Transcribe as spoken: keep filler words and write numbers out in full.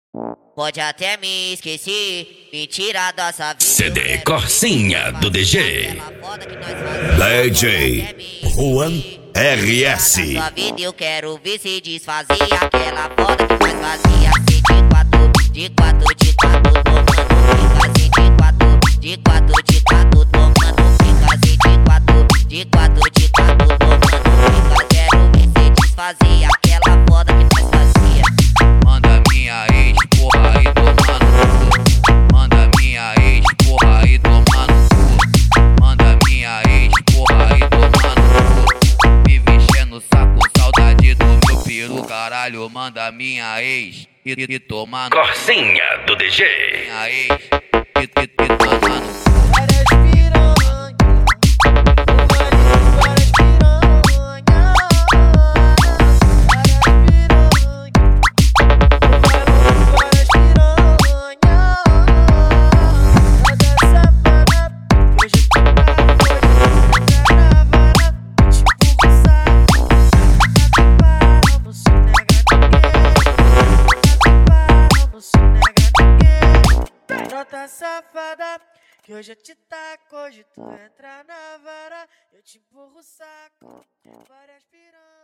Pode até me esquecer, me tirar dessa vida. C D Corsinha do D J. D J Juan R S. Sua vida eu quero ver se desfazer aquela foda que nós fazia. Assim de quatro, de quatro, de quatro, tomando fica assim de quatro, de quatro, de quatro, tomando fica assim de quatro, de quatro, de quatro, tomando fica. Quero ver se desfazer aquela foda que nós fazia. Manda minha ex, porra, e toma no cu. Manda minha ex, porra, e toma no cu. Manda minha ex, porra, e toma no cu. Me enchendo o saco, saudade do meu peru, caralho. Manda minha ex e, e, e toma no cu. Corsinha do D J. Minha ex e, e, e toma no cu. Garota safada, que hoje eu te taco, hoje tu entra na vara, eu te empurro o saco, várias piranhas.